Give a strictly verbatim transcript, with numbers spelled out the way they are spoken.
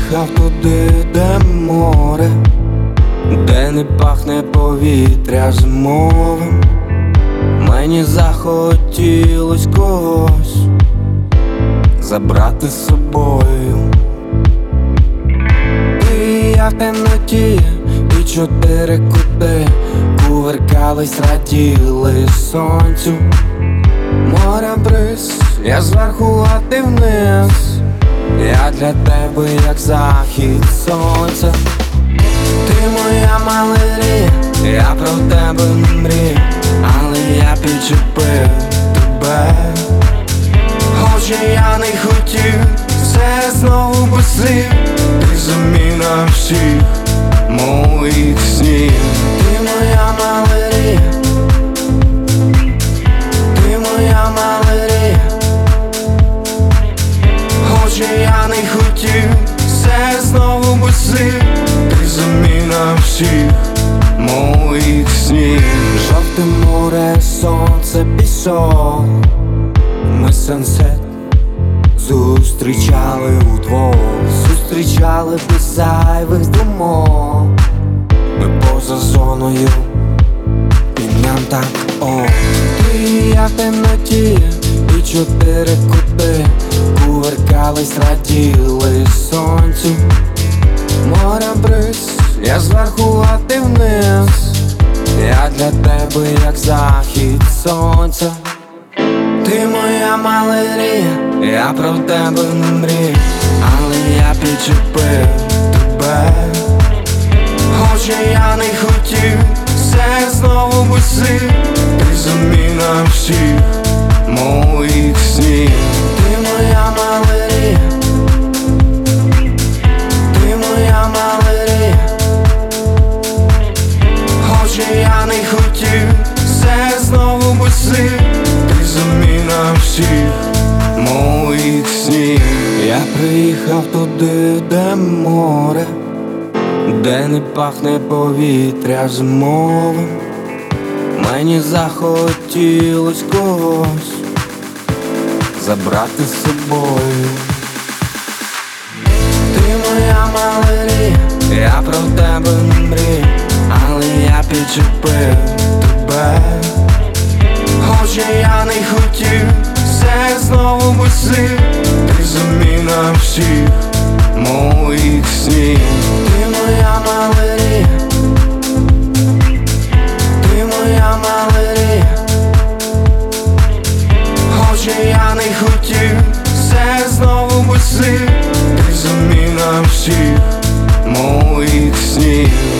приїхав туди, де море, де не пахне повітря зимовим. Мені захотілось когось забрати з собою. Ти і я в темноті, і чотири кути кувиркались, раділи сонцю. Море бриз, я зверху, а ти вниз. Я для тебе, як захід сонця. Ти моя малярія, я про тебе не мрію, але я підчепив тебе. Хоч я не хотів, все знову без слів. Ти заміна всіх моїх снів. Ти моя малярія, ти моя малярія. Хоч я не хотів, все знову без слів. Ти заміна всіх моїх снів. Жовте море, сонце, пісок. Ми сансет зустрічали удвох, зустрічали без зайвих думок. Ми поза зоною, і нам так о. Ти і я в темноті, і чотири кути кувиркались, раділи сонцю. Море бриз, я зверху, а ти вниз. Я для тебе, як захід сонця. Ти моя малярія, я про тебе не мрію, але я підчепив тебе. Хоч я не хотів, все знову без слів. Ти заміна всіх моїх снів. Ти моя малярія, ти моя малярія. Хоч я не хотів, все знову без слів. Ти заміна всіх моїх снів. Я приїхав туди, де море, де не пахне повітря зимовим. Мені захотілось когось забрати з собою. Ти моя малярія, я про тебе не мрію, але я підчепив тебе. Хоч я не хотів, все знову без слів. Ти заміна всіх моїх снів. Ти моя малярія, ти моя малярія. Хоч я не хотів, все знову без слів. Ти заміна всіх моїх снів.